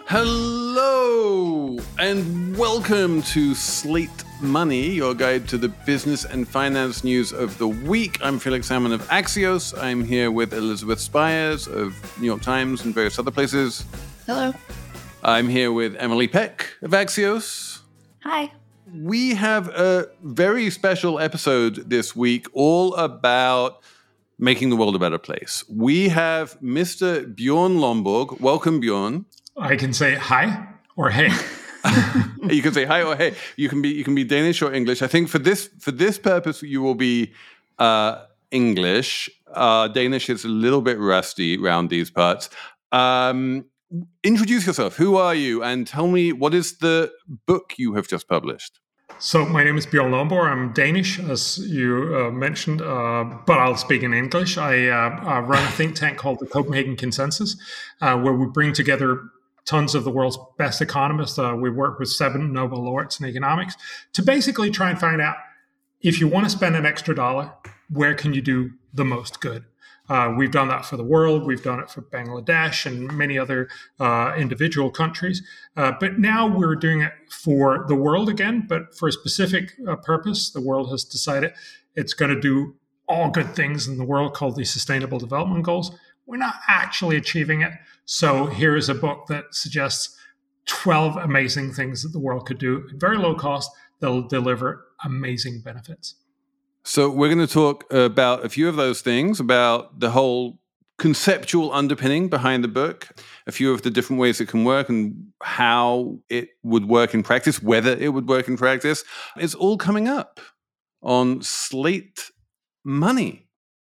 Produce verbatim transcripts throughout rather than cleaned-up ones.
Hello and welcome to Slate Money, your guide to the business and finance news of the week. I'm Felix Salmon of Axios. I'm here with Elizabeth Spiers of New York Times and various other places. Hello. I'm here with Emily Peck of Axios. Hi. We have a very special episode this week all about making the world a better place. We have Mister Bjorn Lomborg. Welcome, Bjorn. I can say hi or hey. You can say hi or hey. You can be you can be Danish or English. I think for this for this purpose you will be uh, English. Uh, Danish is a little bit rusty around these parts. Um, introduce yourself. Who are you? And tell me, what is the book you have just published? So my name is Bjorn Lomborg. I'm Danish, as you uh, mentioned, uh, but I'll speak in English. I uh, uh, run a think tank called the Copenhagen Consensus, uh, where we bring together tons of the world's best economists. Uh, we work with seven Nobel laureates in economics to basically try and find out, if you want to spend an extra dollar, where can you do the most good? Uh, we've done that for the world. We've done it for Bangladesh and many other uh, individual countries. Uh, but now we're doing it for the world again, but for a specific uh, purpose. The world has decided it's going to do all good things in the world, called the Sustainable Development Goals. We're not actually achieving it. So here is a book that suggests twelve amazing things that the world could do at very low cost that'll deliver amazing benefits. So we're going to talk about a few of those things, about the whole conceptual underpinning behind the book, a few of the different ways it can work and how it would work in practice, whether it would work in practice. It's all coming up on Slate Money.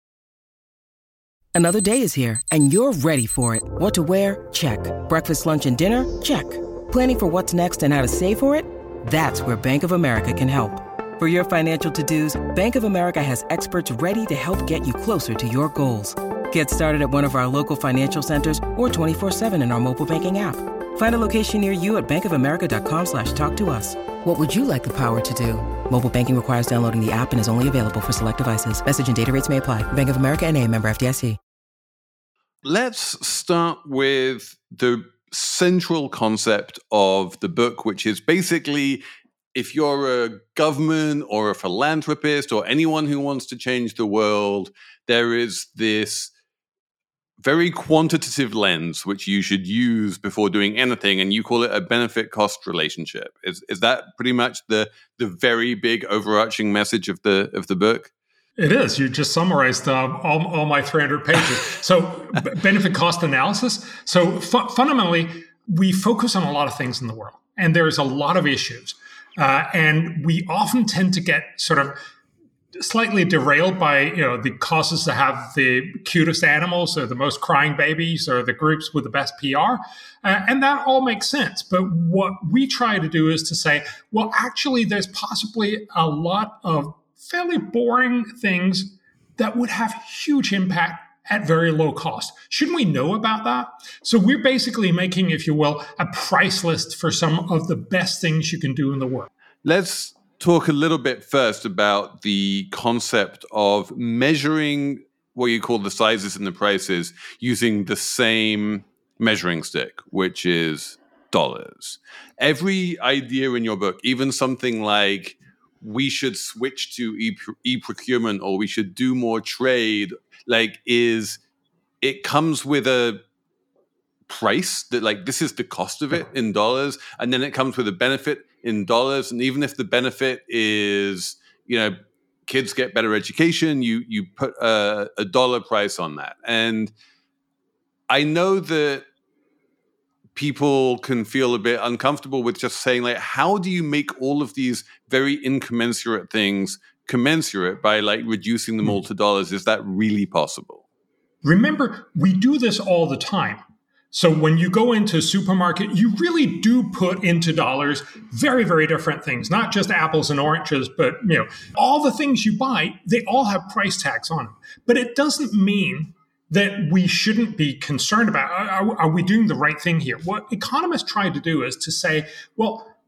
Another day is here, and you're ready for it. What to wear? Check. Breakfast, lunch, and dinner? Check. Planning for what's next and how to save for it? That's where Bank of America can help. For your financial to-dos, Bank of America has experts ready to help get you closer to your goals. Get started at one of our local financial centers or twenty-four seven in our mobile banking app. Find a location near you at bankofamerica.com slash talk to us. What would you like the power to do? Mobile banking requires downloading the app and is only available for select devices. Message and data rates may apply. Bank of America N A, member F D I C. Let's start with the central concept of the book, which is basically, if you're a government or a philanthropist or anyone who wants to change the world, there is this very quantitative lens which you should use before doing anything, and you call it a benefit-cost relationship. Is is that pretty much the the very big overarching message of the of the book? It is. You just summarized uh, all, all my three hundred pages. So b- benefit cost analysis. So fu- fundamentally, we focus on a lot of things in the world, and there's a lot of issues. Uh, and we often tend to get sort of slightly derailed by, you know, the causes that have the cutest animals or the most crying babies or the groups with the best P R. Uh, and that all makes sense. But what we try to do is to say, well, actually, there's possibly a lot of fairly boring things that would have huge impact at very low cost. Shouldn't we know about that? So we're basically making, if you will, a price list for some of the best things you can do in the world. Let's talk a little bit first about the concept of measuring what you call the sizes and the prices using the same measuring stick, which is dollars. Every idea in your book, even something like we should switch to e- e-procurement or we should do more trade, like is it comes with a price that like this is the cost of it in dollars, and then it comes with a benefit in dollars. And even if the benefit is, you know, kids get better education, you you put a, a dollar price on that. And I know that people can feel a bit uncomfortable with just saying, like, how do you make all of these very incommensurate things commensurate by like reducing them all to dollars? Is that really possible? Remember, we do this all the time. So when you go into a supermarket, you really do put into dollars very, very different things, not just apples and oranges, but you know, all the things you buy, they all have price tags on them. But it doesn't mean that we shouldn't be concerned about, are, are we doing the right thing here? What economists try to do is to say, well,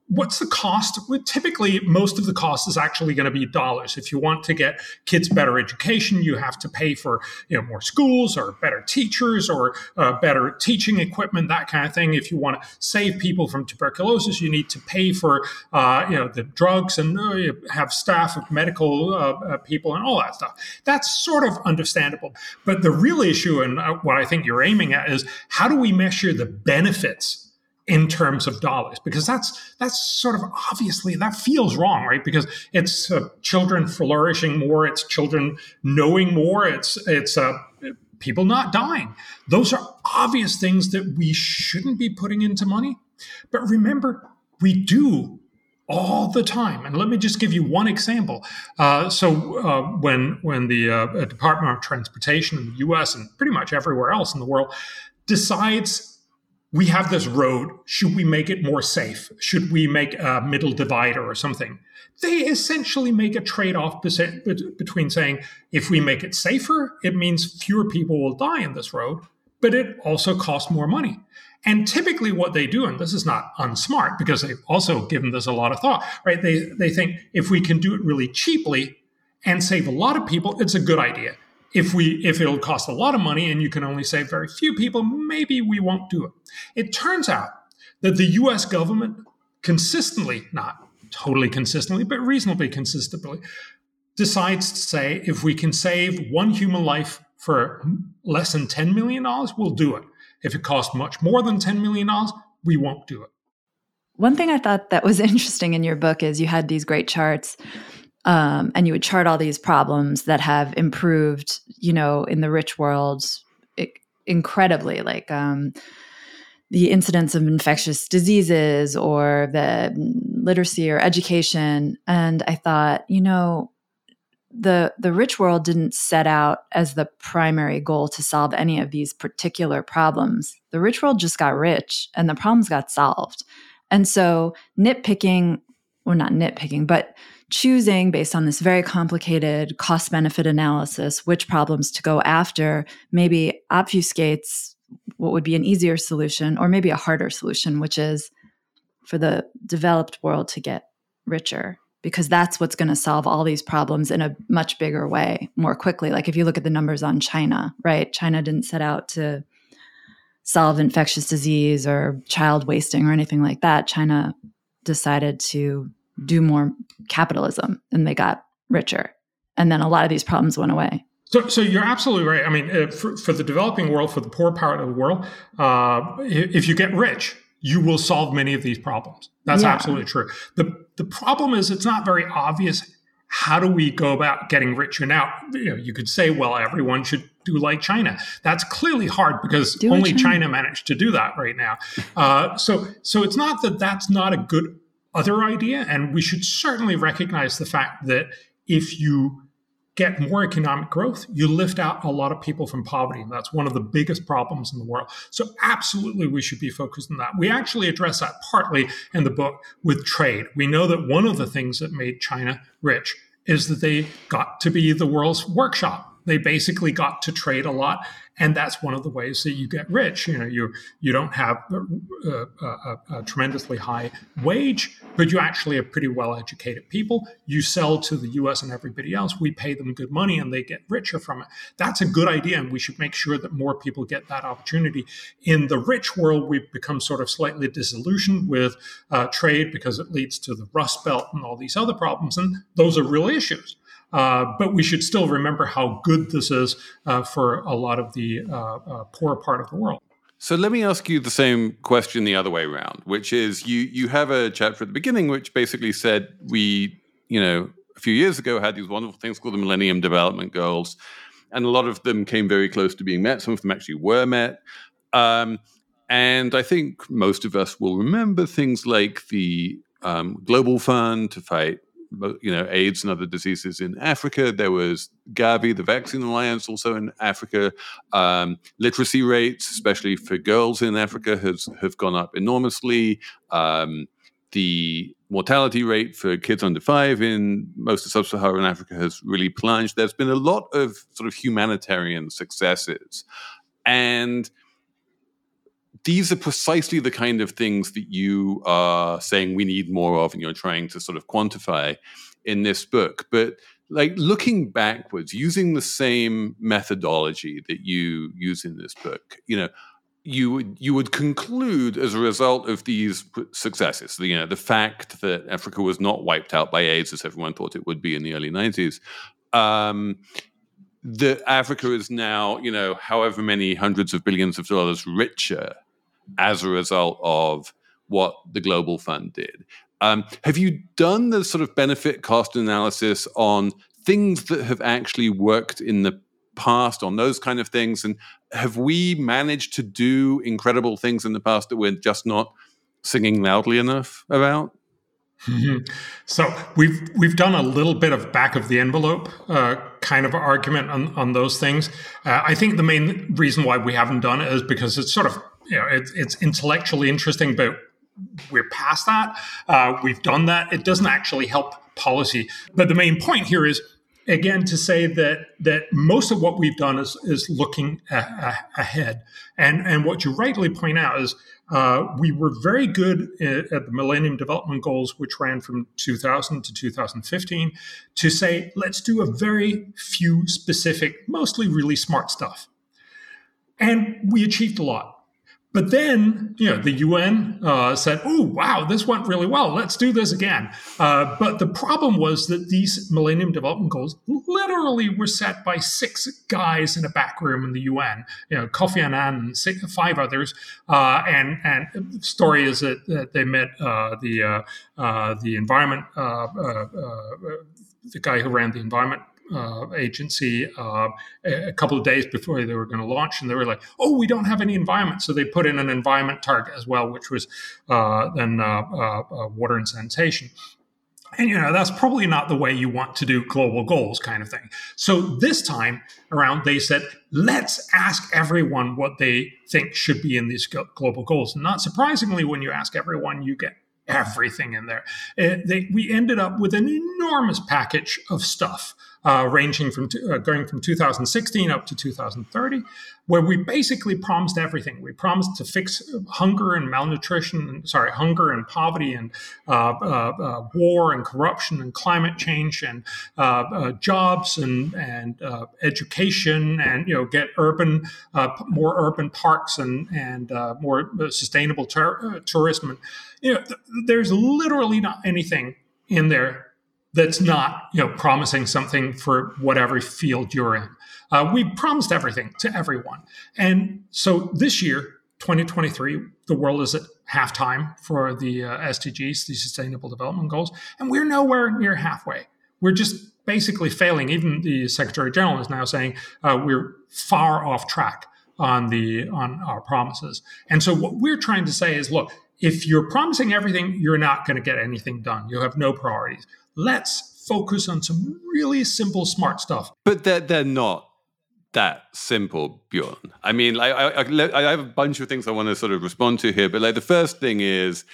what's the cost? Well, typically, most of the cost is actually going to be dollars. If you want to get kids better education, you have to pay for you know more schools or better teachers or uh, better teaching equipment, that kind of thing. If you want to save people from tuberculosis, you need to pay for uh, you know the drugs and uh, you have staff of medical uh, uh, people and all that stuff. That's sort of understandable. But the real issue, and what I think you're aiming at, is how do we measure the benefits in terms of dollars? Because that's that's sort of obviously, that feels wrong, right? Because it's uh, children flourishing more, it's children knowing more, it's it's uh, people not dying. Those are obvious things that we shouldn't be putting into money. But remember, we do all the time. And let me just give you one example. Uh, so uh, when when the uh, Department of Transportation in the U S and pretty much everywhere else in the world decides we have this road, should we make it more safe? Should we make a middle divider or something? They essentially make a trade-off between saying, if we make it safer, it means fewer people will die in this road, but it also costs more money. And typically what they do, and this is not unsmart because they've also given this a lot of thought, right? They, they think if we can do it really cheaply and save a lot of people, it's a good idea. If we if it'll cost a lot of money and you can only save very few people, maybe we won't do it. It turns out that the U S government consistently, not totally consistently, but reasonably consistently, decides to say if we can save one human life for less than ten million dollars, we'll do it. If it costs much more than ten million dollars, we won't do it. One thing I thought that was interesting in your book is you had these great charts. Um, and you would chart all these problems that have improved, you know, in the rich world it, incredibly, like um, the incidence of infectious diseases or the literacy or education. And I thought, you know, the the rich world didn't set out as the primary goal to solve any of these particular problems. The rich world just got rich and the problems got solved. And so nitpicking, well, not nitpicking, but choosing based on this very complicated cost-benefit analysis, which problems to go after, maybe obfuscates what would be an easier solution or maybe a harder solution, which is for the developed world to get richer, because that's what's going to solve all these problems in a much bigger way more quickly. Like if you look at the numbers on China, right? China didn't set out to solve infectious disease or child wasting or anything like that. China decided to do more capitalism and they got richer. And then a lot of these problems went away. So, so you're absolutely right. I mean, uh, for, for the developing world, for the poor part of the world, uh, if you get rich, you will solve many of these problems. That's yeah. absolutely true. The the problem is it's not very obvious. How do we go about getting richer? Now, you know, you could say, well, everyone should do like China. That's clearly hard because do only China. China managed to do that right now. Uh, so, so it's not that that's not a good other idea. And we should certainly recognize the fact that if you get more economic growth, you lift out a lot of people from poverty. And that's one of the biggest problems in the world. So absolutely, we should be focused on that. We actually address that partly in the book with trade. We know that one of the things that made China rich is that they got to be the world's workshop. They basically got to trade a lot. And that's one of the ways that you get rich. You know, you you don't have a, a, a tremendously high wage, but you actually have pretty well-educated people. You sell to the U S and everybody else. We pay them good money and they get richer from it. That's a good idea, and we should make sure that more people get that opportunity. In the rich world, we've become sort of slightly disillusioned with uh, trade because it leads to the Rust Belt and all these other problems, and those are real issues. Uh, but we should still remember how good this is uh, for a lot of the uh, uh, poorer part of the world. So let me ask you the same question the other way around, which is you you have a chapter at the beginning which basically said we, you know, a few years ago had these wonderful things called the Millennium Development Goals, and a lot of them came very close to being met. Some of them actually were met. Um, and I think most of us will remember things like the um, Global Fund to fight you know, AIDS and other diseases in Africa. There was Gavi, the Vaccine Alliance, also in Africa. Um, literacy rates, especially for girls in Africa, has have gone up enormously. Um, the mortality rate for kids under five in most of sub-Saharan Africa has really plunged. There's been a lot of sort of humanitarian successes. And these are precisely the kind of things that you are saying we need more of, and you're trying to sort of quantify in this book. But like looking backwards, using the same methodology that you use in this book, you know, you would you would conclude as a result of these successes, you know, the fact that Africa was not wiped out by AIDS as everyone thought it would be in the early nineties, um, that Africa is now, you know, however many hundreds of billions of dollars richer as a result of what the Global Fund did. Um, have you done the sort of benefit cost analysis on things that have actually worked in the past, on those kind of things? And have we managed to do incredible things in the past that we're just not singing loudly enough about? Mm-hmm. So we've we've done a little bit of back of the envelope uh, kind of argument on, on those things. Uh, I think the main reason why we haven't done it is because it's sort of, you know, it, it's intellectually interesting, but we're past that. Uh, we've done that. It doesn't actually help policy. But the main point here is, again, to say that that most of what we've done is is looking a, a, ahead. And and what you rightly point out is uh, we were very good at, at the Millennium Development Goals, which ran from two thousand to two thousand fifteen, to say, let's do a very few specific, mostly really smart stuff. And we achieved a lot. But then, you know, the U N uh, said, oh, wow, this went really well. Let's do this again. Uh, but the problem was that these Millennium Development Goals literally were set by six guys in a back room in the U N, you know, Kofi Annan and six, five others. Uh, and and the story is that, that they met uh, the uh, uh, the environment, uh, uh, uh, the guy who ran the environment Uh, agency uh, a couple of days before they were going to launch, and they were like, oh, we don't have any environment. So they put in an environment target as well, which was uh, then uh, uh, uh, water and sanitation. And, you know, that's probably not the way you want to do global goals kind of thing. So this time around, they said, let's ask everyone what they think should be in these global goals. And not surprisingly, when you ask everyone, you get everything in there. Uh, they, we ended up with an enormous package of stuff. Uh, ranging from uh, going from two thousand sixteen up to two thousand thirty, where we basically promised everything. We promised to fix hunger and malnutrition, sorry, hunger and poverty and uh, uh, uh, war and corruption and climate change and uh, uh, jobs and and uh, education, and, you know, get urban, uh, more urban parks and and uh, more sustainable tur- uh, tourism. And, you know, th- there's literally not anything in there that's not, you know, promising something for whatever field you're in. Uh, we promised everything to everyone. And so this year, twenty twenty-three, the world is at halftime for the uh, S D Gs, the Sustainable Development Goals, and we're nowhere near halfway. We're just basically failing. Even the Secretary General is now saying uh, we're far off track on the on our promises. And so what we're trying to say is, look, if you're promising everything, you're not going to get anything done. You have no priorities. Let's focus on some really simple, smart stuff. But they're, they're not that simple, Bjorn. I mean, I, I, I have a bunch of things I want to sort of respond to here, but like the first thing is,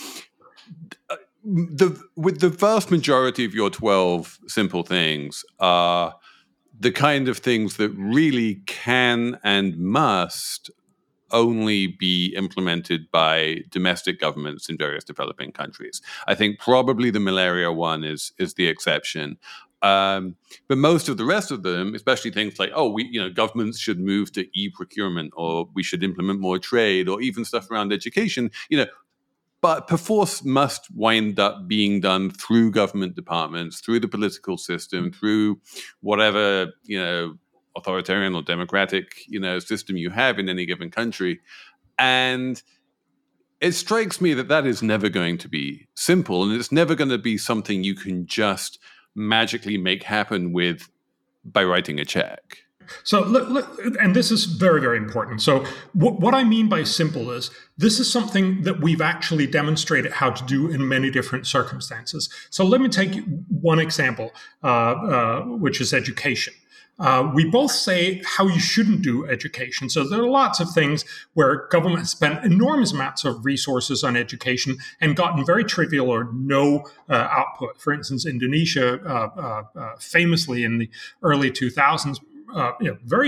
the with the vast majority of your twelve simple things are the kind of things that really can and must only be implemented by domestic governments in various developing countries. I think probably the malaria one is is the exception. Um, but most of the rest of them, especially things like, oh, we, you know, governments should move to e-procurement, or we should implement more trade, or even stuff around education, you know, but perforce must wind up being done through government departments, through the political system, through whatever, you know, authoritarian or democratic, you know, system you have in any given country. And it strikes me that that is never going to be simple, and it's never going to be something you can just magically make happen with by writing a check. So, and this is very, very important. So what, what I mean by simple is this is something that we've actually demonstrated how to do in many different circumstances. So let me take one example, uh, uh, which is education. Uh, we both say how you shouldn't do education. So there are lots of things where government has spent enormous amounts of resources on education and gotten very trivial or no uh, output. For instance, Indonesia uh, uh, uh, famously in the early two thousands, uh, you know, very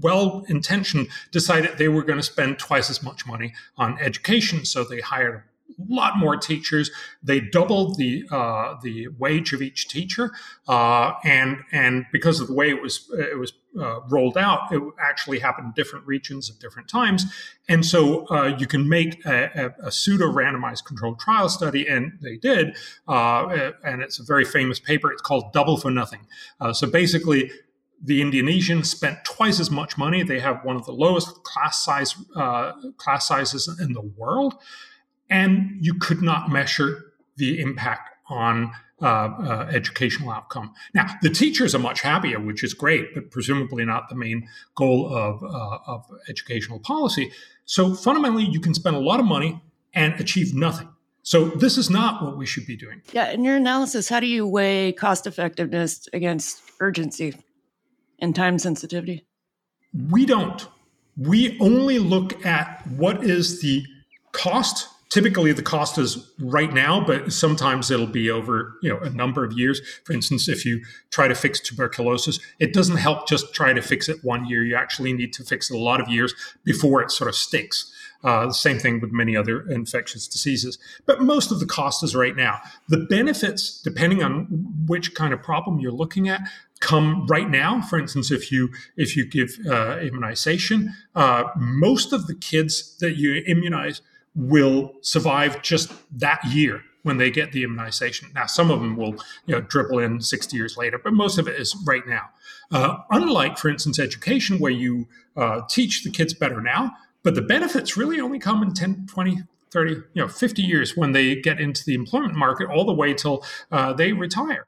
well-intentioned, decided they were going to spend twice as much money on education. So they hired a lot more teachers. They doubled the uh, the wage of each teacher, uh, and and because of the way it was it was uh, rolled out, it actually happened in different regions at different times. And so uh, you can make a, a, a pseudo randomized controlled trial study, and they did. Uh, and it's a very famous paper. It's called Double for Nothing. Uh, so basically, the Indonesians spent twice as much money. They have one of the lowest class size uh, class sizes in the world. And you could not measure the impact on uh, uh, educational outcome. Now, the teachers are much happier, which is great, but presumably not the main goal of, uh, of educational policy. So fundamentally, you can spend a lot of money and achieve nothing. So this is not what we should be doing. Yeah, in your analysis, how do you weigh cost effectiveness against urgency and time sensitivity? We don't. We only look at what is the cost. Typically, the cost is right now, but sometimes it'll be over, you know, a number of years. For instance, if you try to fix tuberculosis, it doesn't help just try to fix it one year. You actually need to fix it a lot of years before it sort of sticks. Uh, the same thing with many other infectious diseases. But most of the cost is right now. The benefits, depending on which kind of problem you're looking at, come right now. For instance, if you if you give uh, immunization, uh, most of the kids that you immunize will survive just that year when they get the immunization. Now, some of them will, you know, dribble in sixty years later, but most of it is right now. Uh, unlike, for instance, education, where you uh, teach the kids better now, but the benefits really only come in ten, twenty, thirty, you know, fifty years when they get into the employment market, all the way till uh, they retire.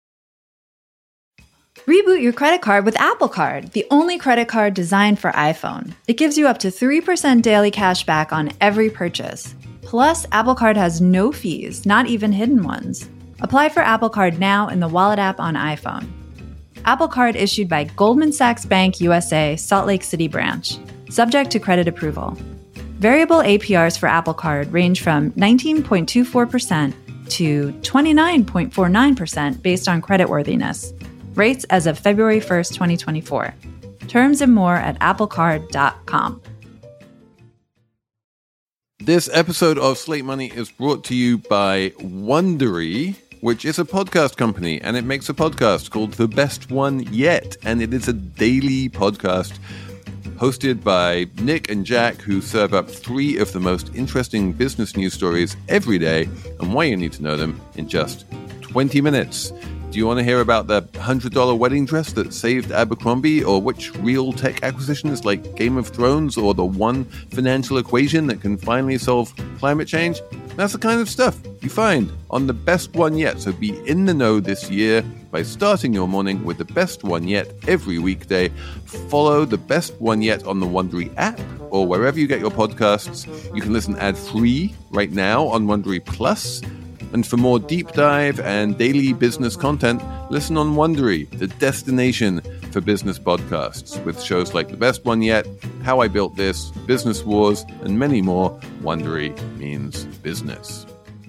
Reboot your credit card with Apple Card, the only credit card designed for iPhone. It gives you up to three percent daily cash back on every purchase. Plus, Apple Card has no fees, not even hidden ones. Apply for Apple Card now in the Wallet app on iPhone. Apple Card issued by Goldman Sachs Bank U S A, Salt Lake City branch. Subject to credit approval. Variable A P Rs for Apple Card range from nineteen point two four percent to twenty-nine point four nine percent based on creditworthiness. Rates as of February first, twenty twenty-four. Terms and more at apple card dot com. This episode of Slate Money is brought to you by Wondery, which is a podcast company, and it makes a podcast called The Best One Yet, and it is a daily podcast hosted by Nick and Jack, who serve up three of the most interesting business news stories every day, and why you need to know them in just twenty minutes. Do you want to hear about the one hundred dollars wedding dress that saved Abercrombie, or which real tech acquisitions like Game of Thrones, or the one financial equation that can finally solve climate change? That's the kind of stuff you find on The Best One Yet. So be in the know this year by starting your morning with The Best One Yet every weekday. Follow The Best One Yet on the Wondery app or wherever you get your podcasts. You can listen ad-free right now on Wondery Plus. And for more deep dive and daily business content, listen on Wondery, the destination for business podcasts, with shows like The Best One Yet, How I Built This, Business Wars, and many more. Wondery means business.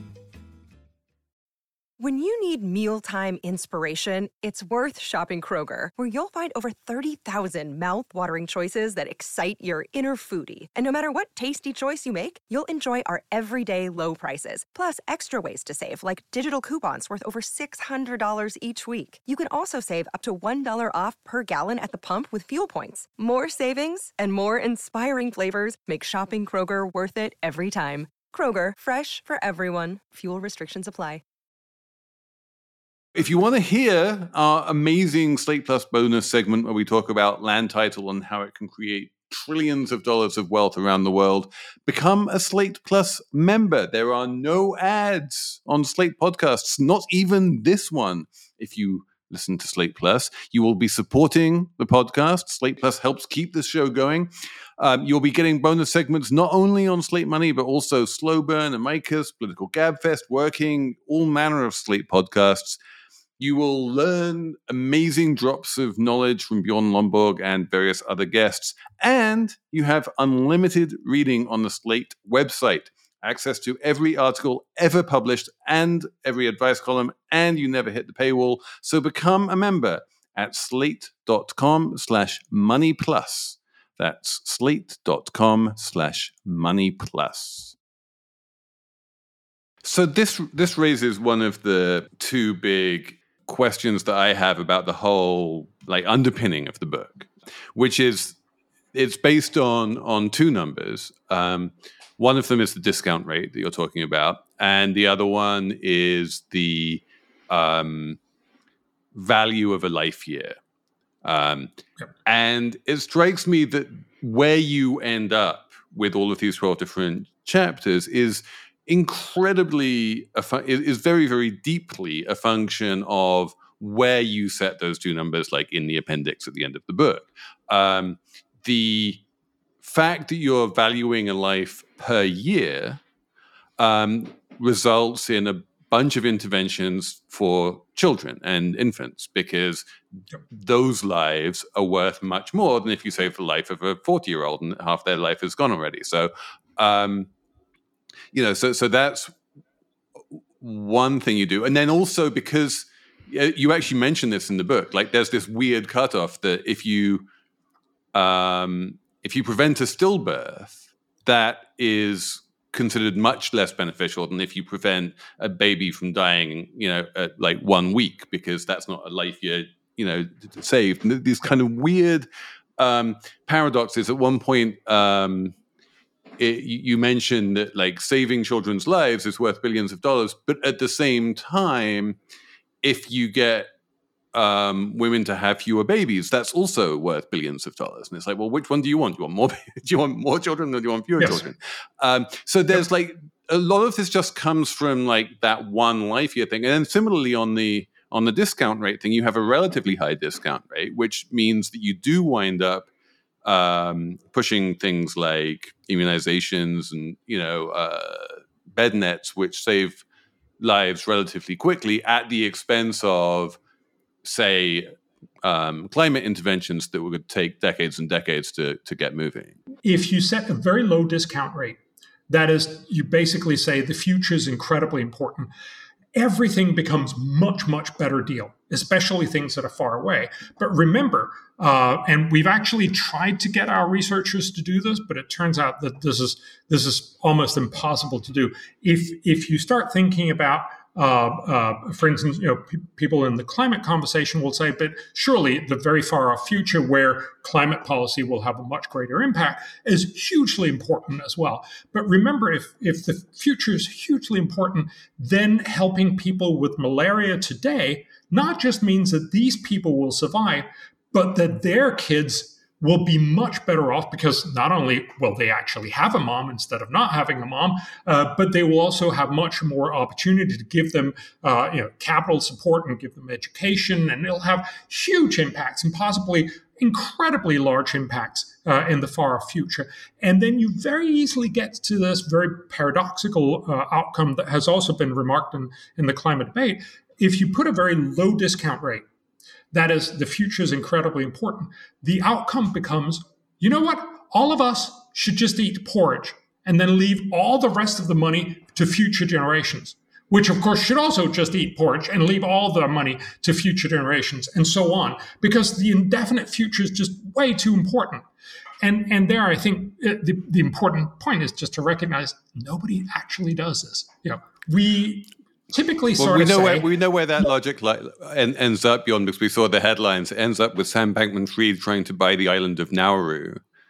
When you need mealtime inspiration, it's worth shopping Kroger, where you'll find over thirty thousand mouth-watering choices that excite your inner foodie. And no matter what tasty choice you make, you'll enjoy our everyday low prices, plus extra ways to save, like digital coupons worth over six hundred dollars each week. You can also save up to one dollar off per gallon at the pump with fuel points. More savings and more inspiring flavors make shopping Kroger worth it every time. Kroger, fresh for everyone. Fuel restrictions apply. If you want to hear our amazing Slate Plus bonus segment where we talk about land title and how it can create trillions of dollars of wealth around the world, become a Slate Plus member. There are no ads on Slate podcasts, not even this one. If you listen to Slate Plus, you will be supporting the podcast. Slate Plus helps keep this show going. Um, you'll be getting bonus segments not only on Slate Money, but also Slow Burn, Amicus, Political Gabfest, Working, all manner of Slate podcasts. You will learn amazing drops of knowledge from Bjorn Lomborg and various other guests. And you have unlimited reading on the Slate website, access to every article ever published and every advice column, and you never hit the paywall. So become a member at slate.com slash money plus. That's slate.com slash money plus. So this this raises one of the two big questions that I have about the whole like underpinning of the book, which is it's based on on two numbers. Um, one of them is the discount rate that you're talking about, and the other one is the um, value of a life year. Um, yep. And it strikes me that where you end up with all of these twelve different chapters is incredibly, a fu- is very, very deeply a function of where you set those two numbers, like in the appendix at the end of the book. Um, the fact that you're valuing a life per year um, results in a bunch of interventions for children and infants, because those lives are worth much more than if you save the life of a forty-year-old and half their life is gone already. So, um, you know, so so that's one thing you do. And then also because you actually mentioned this in the book, like there's this weird cutoff that if you um, if you prevent a stillbirth, that is considered much less beneficial than if you prevent a baby from dying, you know, at like one week, because that's not a life year, you know, saved. And these kind of weird um, paradoxes. At one point, um, it, you mentioned that like saving children's lives is worth billions of dollars, but at the same time, if you get um, women to have fewer babies, that's also worth billions of dollars. And it's like, well, which one do you want? Do you want more? Do you want more children, or do you want fewer yes. children? Um, so there's like a lot of this just comes from like that one life year thing. And then similarly on the on the discount rate thing, you have a relatively high discount rate, which means that you do wind up um, pushing things like immunizations and you know uh, bed nets, which save lives relatively quickly at the expense of, say, um, climate interventions that would take decades and decades to, to get moving. If you set a very low discount rate, that is, you basically say the future is incredibly important, everything becomes much, much better deal, especially things that are far away. But remember, uh, and we've actually tried to get our researchers to do this, but it turns out that this is this is almost impossible to do. If if you start thinking about Uh, uh, for instance, you know, pe- people in the climate conversation will say, but surely the very far off future where climate policy will have a much greater impact is hugely important as well. But remember, if, if the future is hugely important, then helping people with malaria today not just means that these people will survive, but that their kids will be much better off, because not only will they actually have a mom instead of not having a mom, uh, but they will also have much more opportunity to give them uh, you know, capital support and give them education, and it'll have huge impacts and possibly incredibly large impacts uh, in the far future. And then you very easily get to this very paradoxical uh, outcome that has also been remarked in, in the climate debate. If you put a very low discount rate, that is, the future is incredibly important, the outcome becomes, you know what? All of us should just eat porridge and then leave all the rest of the money to future generations, which of course should also just eat porridge and leave all the money to future generations, and so on, because the indefinite future is just way too important. And and there, I think the, the important point is just to recognize nobody actually does this. You know, we typically well, sort we of know say, where, we know where that logic li- en- ends up beyond, because we saw the headlines. It ends up with Sam Bankman-Fried trying to buy the island of Nauru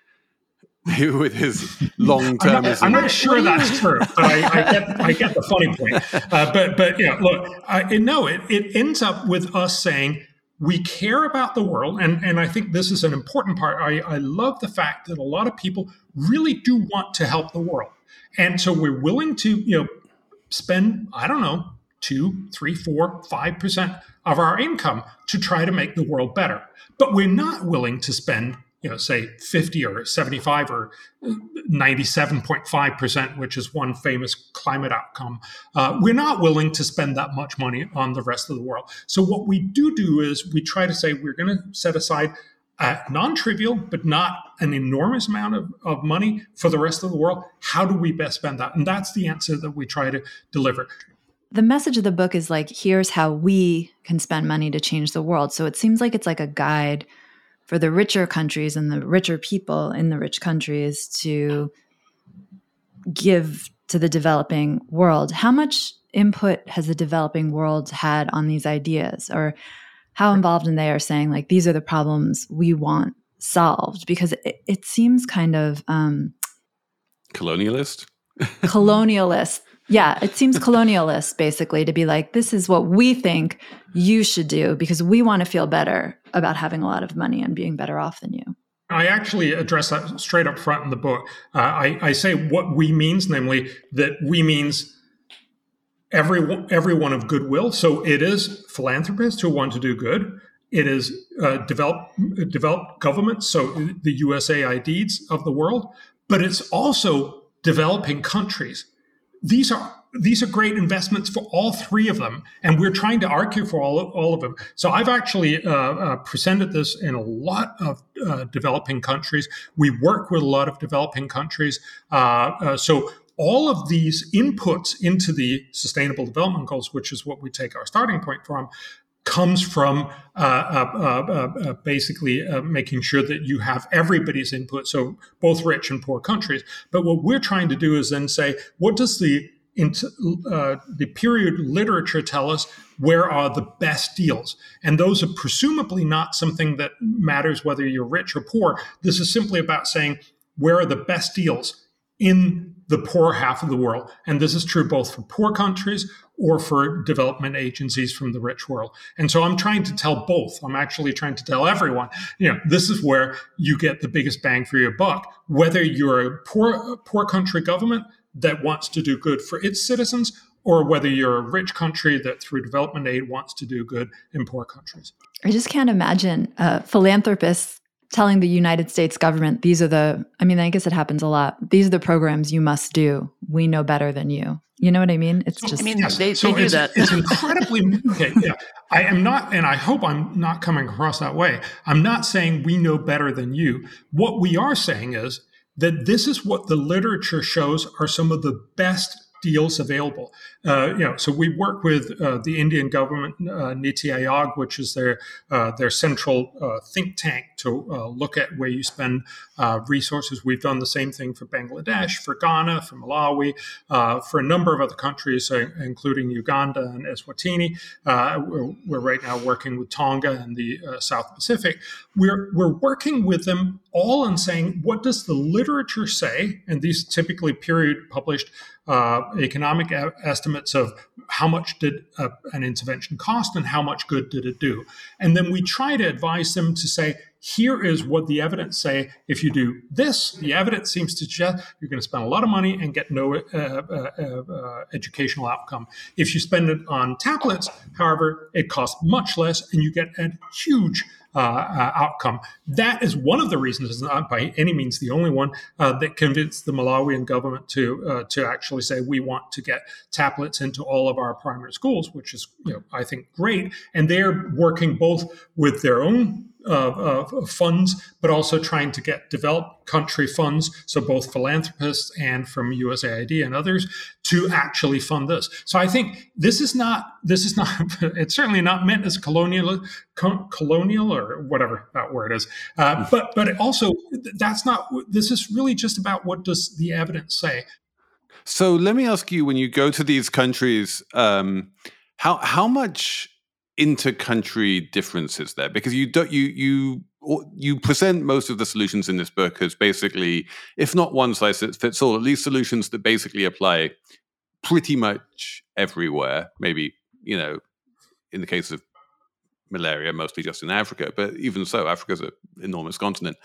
with his long-term. I'm not, I'm not sure that's true, but I, I get I get the funny point. Uh, but but yeah, look, I, no, it, it ends up with us saying we care about the world, and, and I think this is an important part. I, I love the fact that a lot of people really do want to help the world, and so we're willing to, you know, spend, I don't know, two, three, four, five percent of our income to try to make the world better. But we're not willing to spend, you know, say fifty or seventy-five or ninety-seven point five percent, which is one famous climate outcome. Uh, we're not willing to spend that much money on the rest of the world. So what we do do is we try to say we're going to set aside Uh, non-trivial, but not an enormous amount of, of money for the rest of the world. How do we best spend that? And that's the answer that we try to deliver. the message of the book is like, here's how we can spend money to change the world. So it seems like it's like a guide for the richer countries and the richer people in the rich countries to give to the developing world. How much input has the developing world had on these ideas, or how involved in they are saying like, these are the problems we want solved? Because it, it seems kind of um, colonialist. colonialist. Yeah, it seems colonialist basically to be like, this is what we think you should do because we want to feel better about having a lot of money and being better off than you. I actually address that straight up front in the book. Uh, I, I say what we means, namely that we means every, everyone of goodwill. So it is philanthropists who want to do good. It is uh, develop, developed governments, so the U S A I Ds of the world, but it's also developing countries. These are these are great investments for all three of them, and we're trying to argue for all of, all of them. So I've actually uh, uh, presented this in a lot of uh, developing countries. We work with a lot of developing countries. Uh, uh, so all of these inputs into the Sustainable Development Goals, which is what we take our starting point from, comes from uh, uh, uh, uh, basically uh, making sure that you have everybody's input, so both rich and poor countries. But what we're trying to do is then say, what does the uh, the period literature tell us? Where are the best deals? And those are presumably not something that matters whether you're rich or poor. This is simply about saying, where are the best deals in the poor half of the world? And this is true both for poor countries or for development agencies from the rich world. And so I'm trying to tell both. I'm actually trying to tell everyone, you know, this is where you get the biggest bang for your buck, whether you're a poor, poor country government that wants to do good for its citizens, or whether you're a rich country that through development aid wants to do good in poor countries. I just can't imagine uh, philanthropists telling the United States government, these are the, I mean, I guess it happens a lot. These are the programs you must do. We know better than you. You know what I mean? It's just, I mean, yes. they, so they do it's, that. It's incredibly, okay, yeah. I am not, and I hope I'm not coming across that way. I'm not saying we know better than you. What we are saying is that this is what the literature shows are some of the best deals available. Uh, you know, so we work with uh, the Indian government, uh, Niti Aayog, which is their uh, their central uh, think tank to uh, look at where you spend uh, resources. We've done the same thing for Bangladesh, for Ghana, for Malawi, uh, for a number of other countries, uh, including Uganda and Eswatini. Uh, we're, we're right now working with Tonga and the uh, South Pacific. We're we're working with them all and saying, what does the literature say? And these typically period published uh, economic a- estimates of how much did uh, an intervention cost and how much good did it do. And then we try to advise them to say, here is what the evidence say. If you do this, the evidence seems to suggest you're going to spend a lot of money and get no uh, uh, uh, educational outcome. If you spend it on tablets, however, it costs much less and you get a huge Uh, uh, outcome. That is one of the reasons, it's not by any means the only one, uh, that convinced the Malawian government to uh, to actually say we want to get tablets into all of our primary schools, which is, you know, I think great. And they're working both with their own uh, uh, funds, but also trying to get developed country funds, so both philanthropists and from U S A I D and others, to actually fund this. So I think this is not, this is not, it's certainly not meant as colonial, co- colonial or whatever that word is. Uh, but but it also, that's not, this is really just about what does the evidence say. So let me ask you, when you go to these countries, um, how how much inter-country difference is there? Because you don't, you you you present most of the solutions in this book as basically, if not one size fits all, at least solutions that basically apply pretty much everywhere. Maybe, you know, in the case of malaria, mostly just in Africa, but even so, Africa's an enormous continent.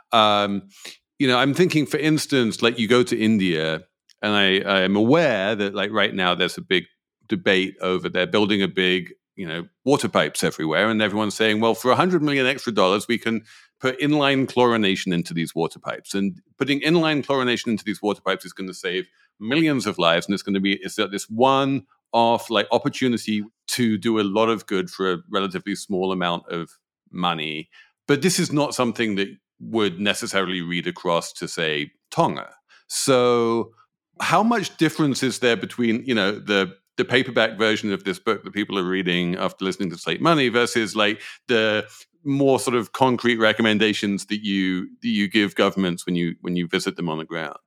Um, you know, I'm thinking, for instance, like you go to India, and I, I am aware that, like, right now there's a big debate over there building a big, you know, water pipes everywhere, and everyone's saying, well, for a hundred million extra dollars, we can put inline chlorination into these water pipes, and putting inline chlorination into these water pipes is going to save millions of lives, and it's going to be it's this one off like opportunity to do a lot of good for a relatively small amount of money. But this is not something that would necessarily read across to, say, Tonga. So how much difference is there between, you know, the the paperback version of this book that people are reading after listening to Slate Money versus like the more sort of concrete recommendations that you that you give governments when you when you visit them on the ground?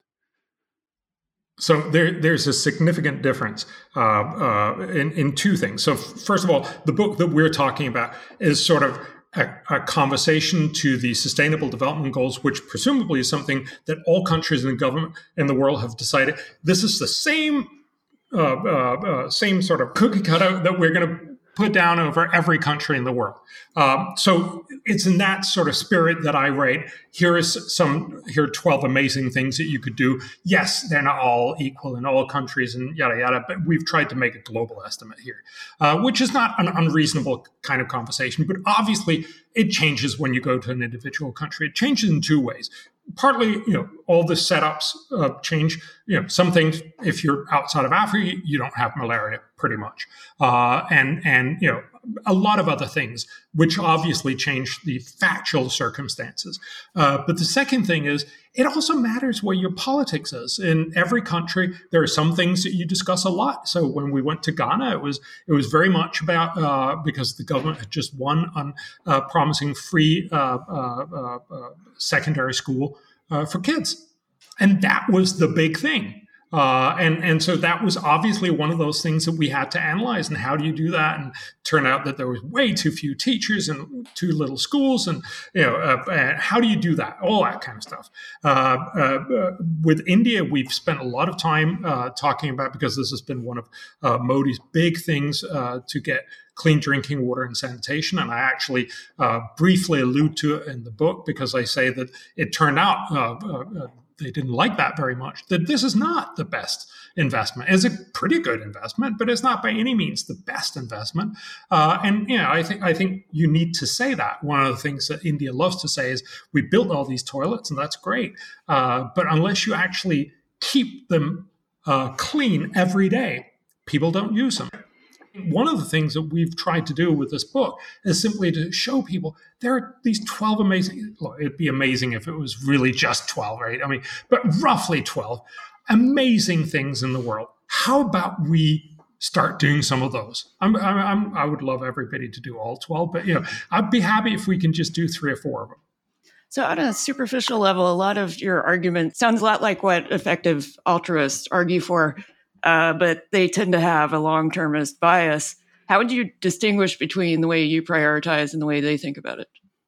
So there, there's a significant difference uh, uh, in, in two things. So f- first of all, the book that we're talking about is sort of a, a conversation to the Sustainable Development Goals, which presumably is something that all countries in the government in the world have decided. This is the same uh, uh, uh, same sort of cookie cutout that we're going to put down over every country in the world. Um, so it's in that sort of spirit that I write, here is some, here are twelve amazing things that you could do. Yes, they're not all equal in all countries and yada, yada, but we've tried to make a global estimate here, uh, which is not an unreasonable kind of conversation. But obviously it changes when you go to an individual country. It changes in two ways. Partly, you know, all the setups uh, change. You know, some things, if you're outside of Africa, you don't have malaria, pretty much, uh, and and you know, a lot of other things, which obviously change the factual circumstances. Uh, but the second thing is, it also matters where your politics is. In every country, there are some things that you discuss a lot. So when we went to Ghana, it was it was very much about uh, because the government had just won on uh, promising free uh, uh, uh, secondary school uh, for kids, and that was the big thing. Uh, and, and so that was obviously one of those things that we had to analyze. And how do you do that? And turn out that there was way too few teachers and too little schools. And, you know, uh, uh, how do you do that? All that kind of stuff. Uh, uh, with India, we've spent a lot of time uh, talking about, because this has been one of uh, Modi's big things uh, to get clean drinking water and sanitation. And I actually uh, briefly allude to it in the book, because I say that it turned out uh, uh, they didn't like that very much, that this is not the best investment. It's a pretty good investment, but it's not by any means the best investment. Uh, and, you know, I think I think you need to say that. One of the things that India loves to say is, we built all these toilets, and that's great. Uh, but unless you actually keep them uh, clean every day, people don't use them. One of the things that we've tried to do with this book is simply to show people there are these twelve amazing, look, it'd be amazing if it was really just twelve, right? I mean, but roughly twelve amazing things in the world. How about we start doing some of those? I'm, I'm, I would love everybody to do all twelve, but, you know, I'd be happy if we can just do three or four of them. So on a superficial level, a lot of your argument sounds a lot like what effective altruists argue for. Uh, but they tend to have a long-termist bias. How would you distinguish between the way you prioritize and the way they think about it?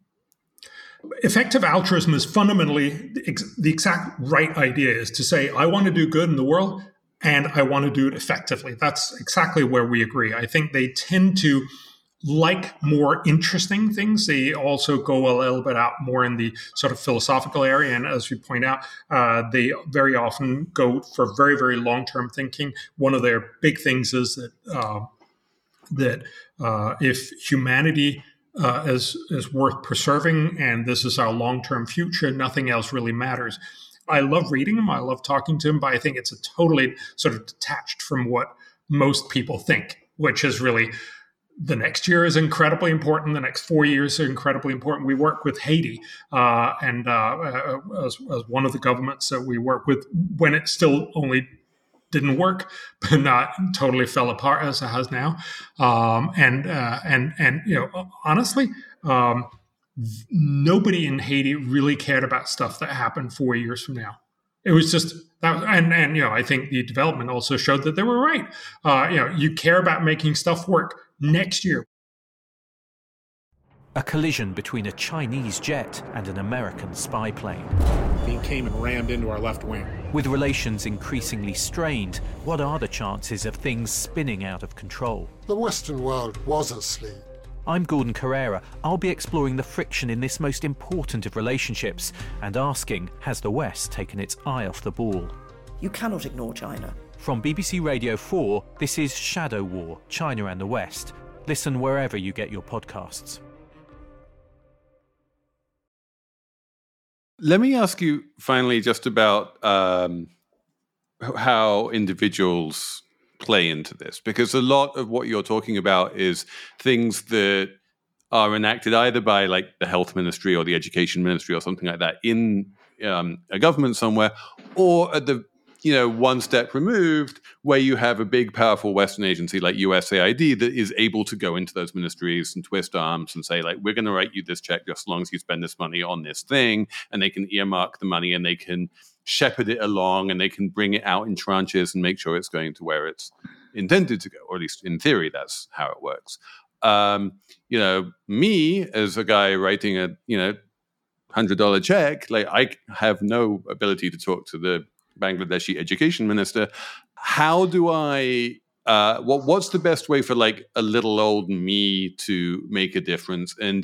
Effective altruism is fundamentally the exact right idea, is to say, I want to do good in the world and I want to do it effectively. That's exactly where we agree. I think they tend to like more interesting things. They also go a little bit out more in the sort of philosophical area. And as you point out, uh, they very often go for very, very long-term thinking. One of their big things is that uh, that uh, if humanity uh, is, is worth preserving, and this is our long-term future, nothing else really matters. I love reading them. I love talking to them, but I think it's a totally sort of detached from what most people think, which is really, the next year is incredibly important. The next four years are incredibly important. We work with Haiti, uh, and uh, as, as one of the governments that we work with, when it still only didn't work, but not totally fell apart as it has now. Um, and uh, and and you know, honestly, um, nobody in Haiti really cared about stuff that happened four years from now. It was just that, and and you know, I think the development also showed that they were right. Uh, you know, you care about making stuff work next year. A collision between a Chinese jet and an American spy plane. He came and rammed into our left wing. With relations increasingly strained, what are the chances of things spinning out of control? The Western world was asleep. I'm Gordon Carrera. I'll be exploring the friction in this most important of relationships and asking, has the West taken its eye off the ball? You cannot ignore China. From B B C Radio four, this is Shadow War, China and the West. Listen wherever you get your podcasts. Let me ask you finally just about um, how individuals play into this, because a lot of what you're talking about is things that are enacted either by like the health ministry or the education ministry or something like that in um, a government somewhere, or at the you know, one step removed, where you have a big, powerful Western agency like U S A I D that is able to go into those ministries and twist arms and say, like, we're going to write you this check just as long as you spend this money on this thing. And they can earmark the money and they can shepherd it along and they can bring it out in tranches and make sure it's going to where it's intended to go, or at least in theory, that's how it works. Um, you know, me as a guy writing a, you know, one hundred dollars check, like I have no ability to talk to the Bangladeshi education minister. How do I, uh, what, what's the best way for like a little old me to make a difference? And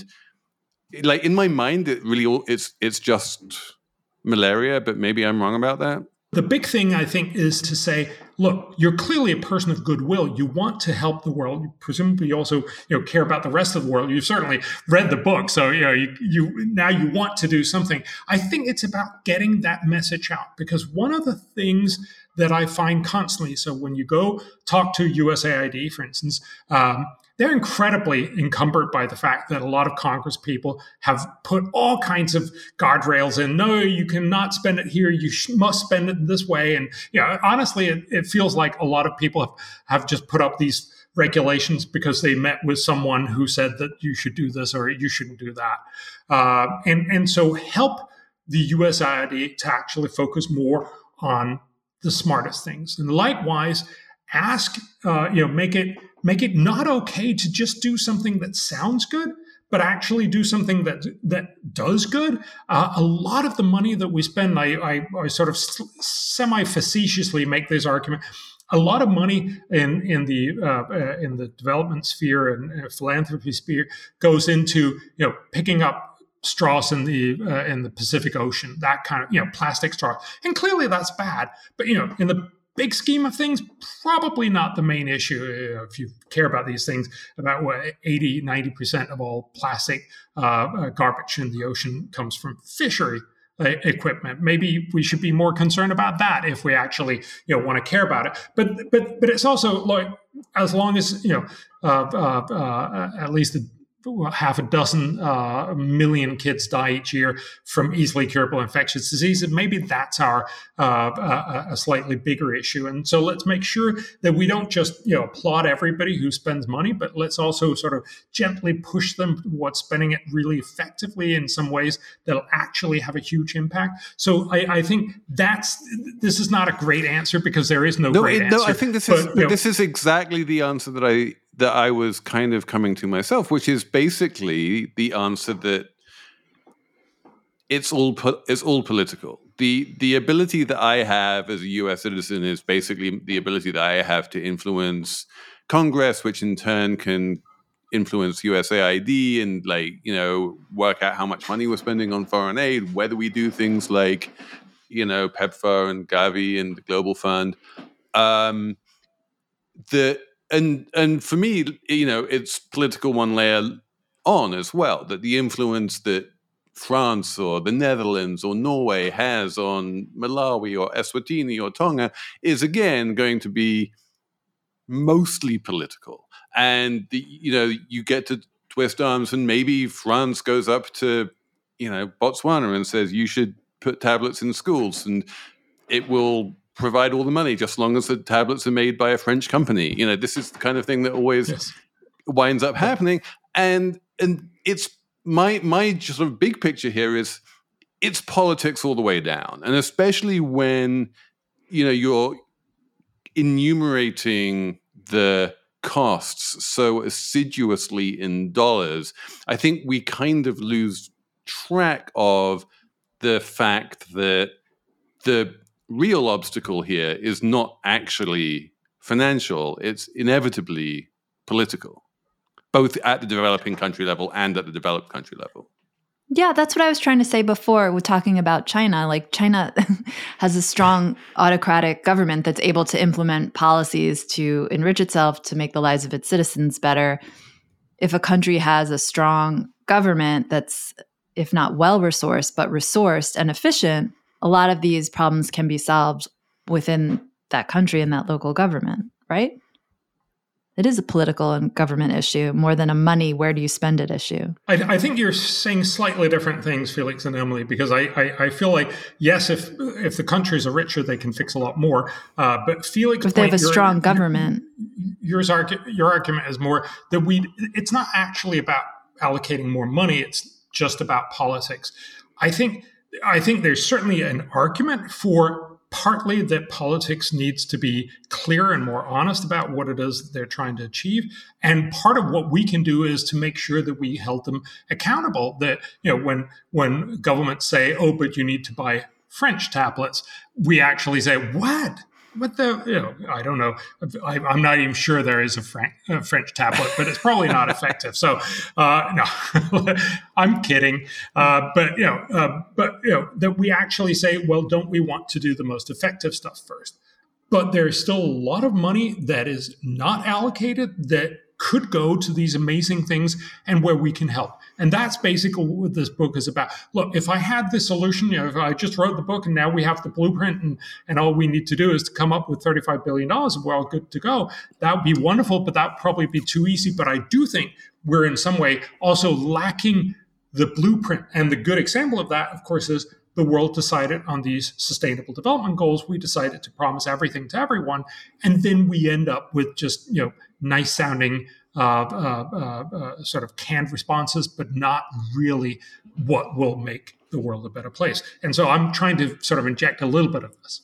like in my mind, it really, it's, it's just malaria, but maybe I'm wrong about that. The big thing, I think, is to say, look, you're clearly a person of goodwill. You want to help the world. You presumably also, you know, care about the rest of the world. You've certainly read the book, so you know you, you now you want to do something. I think it's about getting that message out, because one of the things that I find constantly, so when you go talk to U S A I D, for instance, um, they're incredibly encumbered by the fact that a lot of Congress people have put all kinds of guardrails in. No, you cannot spend it here. You sh- must spend it this way. And you know, honestly, it, it feels like a lot of people have, have just put up these regulations because they met with someone who said that you should do this or you shouldn't do that. Uh, and, and so help the U S A I D to actually focus more on the smartest things. And likewise, ask, uh, you know, make it make it not okay to just do something that sounds good, but actually do something that that does good. Uh, a lot of the money that we spend, I, I, I sort of semi-facetiously make this argument. A lot of money in in the uh, uh, in the development sphere and uh, philanthropy sphere goes into, you know, picking up straws in the uh, in the Pacific Ocean, that kind of, you know, plastic straws, and clearly that's bad. But you know, in the big scheme of things, probably not the main issue. If you care about these things, about what eighty, ninety percent of all plastic uh, uh, garbage in the ocean comes from fishery uh, equipment. Maybe we should be more concerned about that if we actually, you know, want to care about it. But but but it's also like, as long as, you know, uh, uh, uh, at least the half a dozen uh, million kids die each year from easily curable infectious diseases. Maybe that's our uh, a, a slightly bigger issue. And so let's make sure that we don't just, you know, applaud everybody who spends money, but let's also sort of gently push them towards spending it really effectively in some ways that'll actually have a huge impact. So I, I think that's, this is not a great answer because there is no, no great it, answer. No, I think this but, is you know, this is exactly the answer that I that I was kind of coming to myself, which is basically the answer that it's all po- it's all political. The the ability that I have as a U S citizen is basically the ability that I have to influence Congress, which in turn can influence U S A I D and, like, you know, work out how much money we're spending on foreign aid, whether we do things like, you know, PEPFAR and Gavi and the Global Fund. Um, the And and for me, you know, it's political one layer on as well, that the influence that France or the Netherlands or Norway has on Malawi or Eswatini or Tonga is, again, going to be mostly political. And, the, you know, you get to twist arms and maybe France goes up to, you know, Botswana and says you should put tablets in schools and it will provide all the money, just as long as the tablets are made by a French company. You know, this is the kind of thing that always yes. winds up happening. And and it's my my sort of big picture here is it's politics all the way down. And especially when, you know, you're enumerating the costs so assiduously in dollars, I think we kind of lose track of the fact that the real obstacle here is not actually financial, it's inevitably political, both at the developing country level and at the developed country level. Yeah, that's what I was trying to say before with talking about China. Like, China has a strong autocratic government that's able to implement policies to enrich itself, to make the lives of its citizens better. If a country has a strong government that's, if not well-resourced, but resourced and efficient, a lot of these problems can be solved within that country and that local government, right? it is a political and government issue more than a money, where do you spend it issue. I, I think you're saying slightly different things, Felix and Emily, because I, I, I feel like, yes, if if the countries are richer, they can fix a lot more. Uh, but Felix, if they have a strong government, yours argu- your argument is more that we. It's not actually about allocating more money. It's just about politics. I think I think there's certainly an argument for partly that politics needs to be clear and more honest about what it is that they're trying to achieve. And part of what we can do is to make sure that we hold them accountable. That, you know, when when governments say, oh, but you need to buy French tablets, we actually say, what? What the, you know, I don't know. I, I'm not even sure there is a, Fran- a French tablet, but it's probably not effective. So, uh, no, I'm kidding. Uh, but, you know, uh, but, you know, that we actually say, well, don't we want to do the most effective stuff first? But there's still a lot of money that is not allocated that could go to these amazing things and where we can help. And that's basically what this book is about. Look, if I had the solution, you know, if I just wrote the book and now we have the blueprint and, and all we need to do is to come up with thirty-five billion dollars and we're all good to go, that would be wonderful, but that would probably be too easy. But I do think we're in some way also lacking the blueprint. And the good example of that, of course, is the world decided on these sustainable development goals. We decided to promise everything to everyone. And then we end up with just, you know, nice sounding uh, uh, uh, uh, sort of canned responses, but not really what will make the world a better place. And so I'm trying to sort of inject a little bit of this.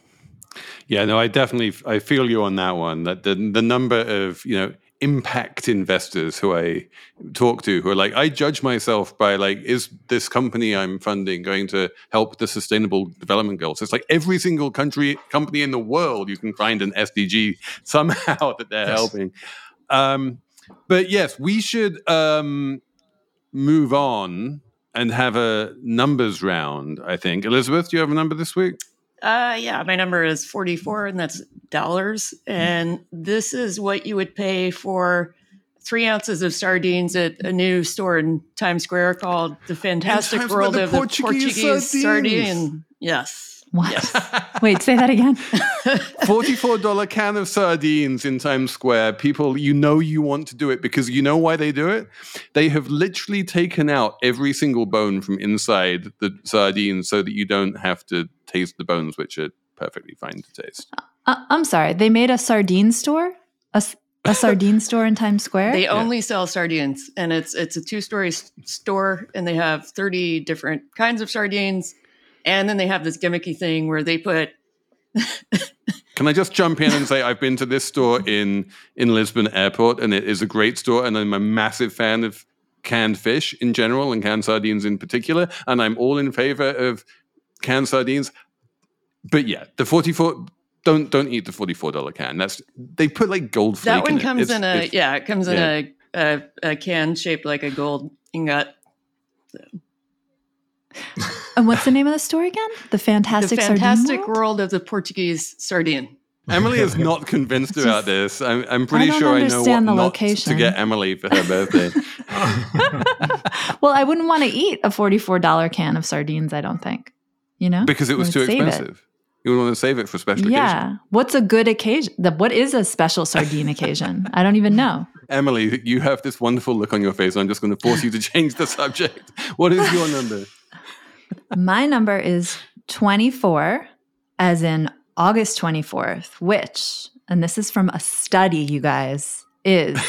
Yeah, no, I definitely, I feel you on that one, that the the number of, you know, impact investors who I talk to who are like, I judge myself by like, is this company I'm funding going to help the sustainable development goals? It's like every single country company in the world, you can find an S D G somehow that they're yes. helping. Um, but yes, we should um, move on and have a numbers round, I think. Elizabeth, do you have a number this week? Uh, yeah, my number is forty-four, and that's dollars. And this is what you would pay for three ounces of sardines at a new store in Times Square called The Fantastic World the of Portuguese the Portuguese Sardine. Sardine. Yes. What? Yes. Wait, say that again. forty-four dollars can of sardines in Times Square. People, you know you want to do it because you know why they do it? They have literally taken out every single bone from inside the sardines so that you don't have to taste the bones, which are perfectly fine to taste. Uh, I'm sorry. They made a sardine store? A, a sardine store in Times Square? They only yeah. sell sardines, and it's it's a two-story s- store, and they have thirty different kinds of sardines. And then they have this gimmicky thing where they put... Can I just jump in and say I've been to this store in, in Lisbon Airport, and it is a great store, and I'm a massive fan of canned fish in general and canned sardines in particular, and I'm all in favor of canned sardines. But yeah, the forty-four... Don't don't eat the forty-four dollars can. That's They put like gold flake That one in comes it. in a... Yeah, it comes yeah. in a, a, a can shaped like a gold ingot. So. And what's the name of the store again? The Fantastic, the Fantastic World? World of the Portuguese Sardine. Emily is not convinced about this. I'm, I'm pretty I sure I know what the not location. to get Emily for her birthday. Well, I wouldn't want to eat a forty-four dollars can of sardines, I don't think. You know? Because it was too expensive. It. You would want to save it for special yeah. occasion. Yeah. What's a good occasion? The, what is a special sardine occasion? I don't even know. Emily, you have this wonderful look on your face. I'm just going to force you to change the subject. What is your number? My number is twenty-four, as in August twenty-fourth, which, and this is from a study, you guys, is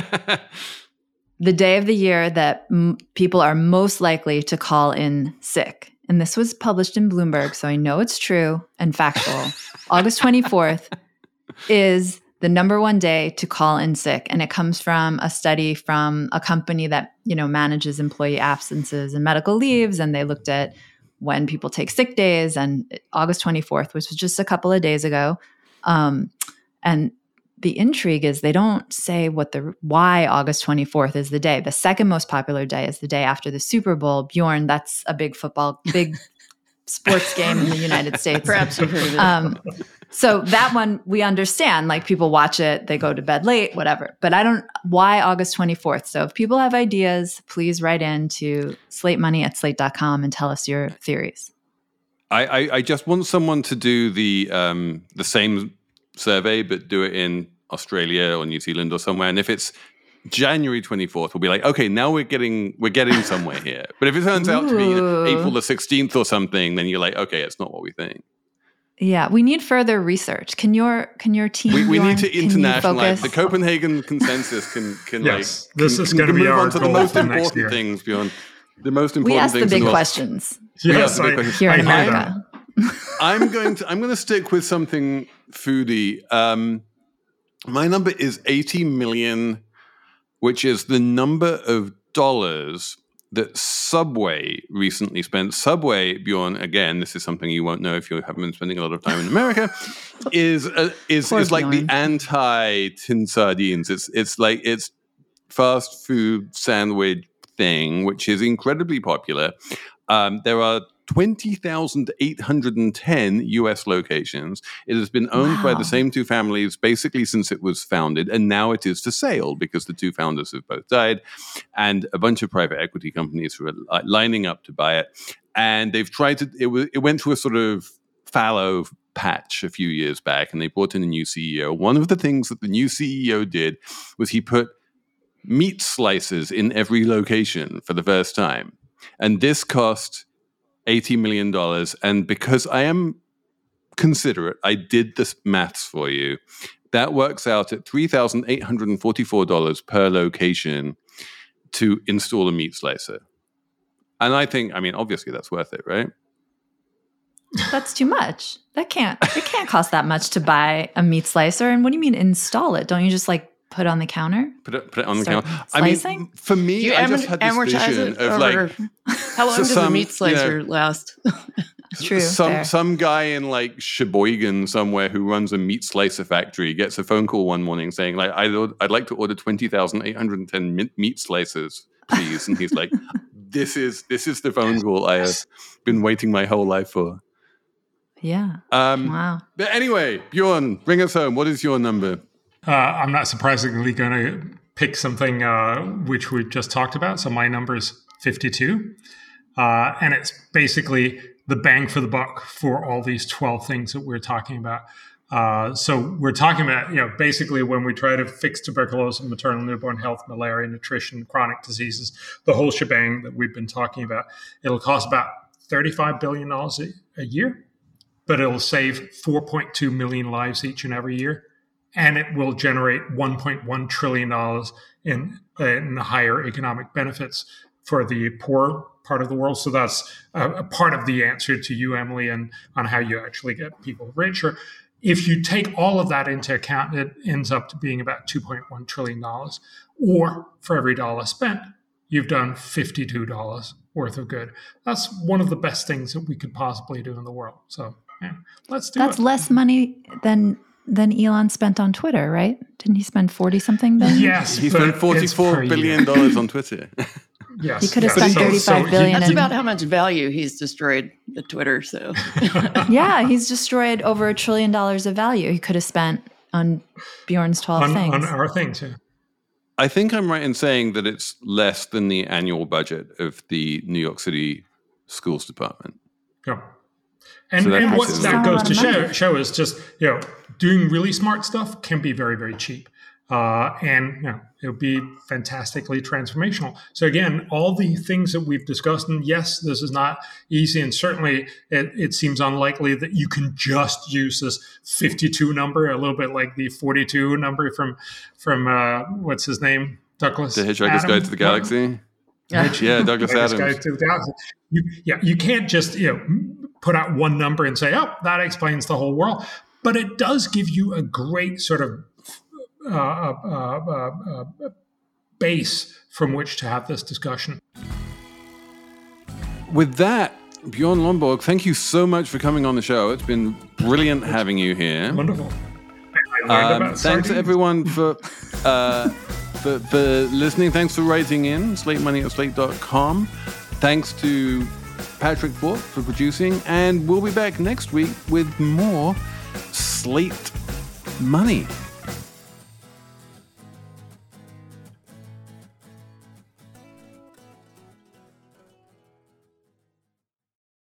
the day of the year that m- people are most likely to call in sick. And this was published in Bloomberg, so I know it's true and factual. August twenty-fourth is the number one day to call in sick. And it comes from a study from a company that, you know, manages employee absences and medical leaves. And they looked at when people take sick days, and August twenty-fourth, which was just a couple of days ago. Um, and the intrigue is they don't say what the why August twenty-fourth is the day. The second most popular day is the day after the Super Bowl. Bjorn, that's a big football, big sports game in the United States. Perhaps you've heard of it. Um, so that one we understand, like people watch it, they go to bed late, whatever. But I don't, why August twenty-fourth? So if people have ideas, please write in to slatemoney at slate dot com and tell us your theories. I, I, I just want someone to do the um, the same survey, but do it in Australia or New Zealand or somewhere. And if it's January twenty-fourth, we'll be like, okay, now we're getting we're getting somewhere here. But if it turns out to be you know, April the sixteenth or something, then you're like, okay, it's not what we think. Yeah, we need further research. Can your can your team? We, we Bjorn, need to internationalize. The focus? Copenhagen Consensus can can yes, like this can, is going to be move our on to the goal most for next important year. things, Bjorn. The most important we ask the things. big in questions. Yes, the big I, questions. Here in I hear America. I'm going to I'm going to stick with something foodie. Um, my number is eighty million, which is the number of dollars that Subway recently spent. Subway, Bjorn, again, this is something you won't know if you haven't been spending a lot of time in America, is uh, is is like Bjorn. the anti-tin sardines. It's it's like it's fast food sandwich thing, which is incredibly popular. Um, there are twenty thousand eight hundred ten U S locations. It has been owned Wow. by the same two families basically since it was founded, and now it is for sale because the two founders have both died, and a bunch of private equity companies who are lining up to buy it. And they've tried to, it, was, it went through a sort of fallow patch a few years back, and they brought in a new C E O. One of the things that the new C E O did was he put meat slices in every location for the first time. And this cost eighty million dollars. And because I am considerate, I did the maths for you. That works out at three thousand eight hundred forty-four dollars per location to install a meat slicer. And I think, I mean, obviously that's worth it, right? That's too much. That can't. It can't cost that much to buy a meat slicer. And what do you mean install it? Don't you just like put it on the counter? Put it, put it on the Start counter. slicing? I mean, for me, You I am- just had this amortize vision it of over- like How long So does some, a meat you slicer know, last? True. some fair. some guy in like Sheboygan somewhere who runs a meat slicer factory gets a phone call one morning saying like I'd, I'd like to order twenty thousand eight hundred ten meat, meat slicers, please. And he's like, this is this is the phone call I have been waiting my whole life for. Yeah. Um, Wow. But anyway, Bjorn, bring us home. What is your number? Uh, I'm not surprisingly going to pick something uh, which we just talked about. So my number is fifty-two. Uh, and it's basically the bang for the buck for all these twelve things that we're talking about. Uh, so we're talking about, you know, basically when we try to fix tuberculosis, maternal newborn health, malaria, nutrition, chronic diseases, the whole shebang that we've been talking about, it'll cost about thirty-five billion dollars a, a year, but it'll save four point two million lives each and every year. And it will generate one point one trillion dollars in, in higher economic benefits for the poor part of the world. So that's a, a part of the answer to you, Emily, and on how you actually get people richer. If you take all of that into account, it ends up to being about two point one trillion dollars. Or for every dollar spent, you've done fifty-two dollars worth of good. That's one of the best things that we could possibly do in the world. So yeah, let's do That's it. less money than than Elon spent on Twitter, right? Didn't he spend forty something billion? Yes, He but spent it's forty-four per billion year. dollars on Twitter. Yes, He could have yes. spent thirty-five billion That's and- about how much value he's destroyed the Twitter. So Yeah, he's destroyed over a trillion dollars of value he could have spent on Bjorn's twelve on, things. on our thing too. I think I'm right in saying that it's less than the annual budget of the New York City Schools Department. Yeah. And, So that and what makes that sense. goes to That's a lot of show, money. show is just, you know, doing really smart stuff can be very, very cheap. Uh, and, you know, it would be fantastically transformational. So again, all the things that we've discussed, and yes, this is not easy. And certainly it, it seems unlikely that you can just use this fifty-two number, a little bit like the forty-two number from, from uh, what's his name? Douglas The Hitchhiker's Adam? Guide to the Galaxy. Yeah, Yeah, Douglas Hitchhiker's Adams. Guide to the Galaxy. You, yeah, you can't just, you know, put out one number and say, oh, that explains the whole world. But it does give you a great sort of uh, uh, uh, uh, base from which to have this discussion. With that, Bjorn Lomborg, thank you so much for coming on the show. It's been brilliant having you here. Wonderful. I learned Um, about thanks sardines. everyone for, uh, for for listening. Thanks for writing in, slate money at slate dot com. Thanks to Patrick Bork for producing, and we'll be back next week with more Slate Money.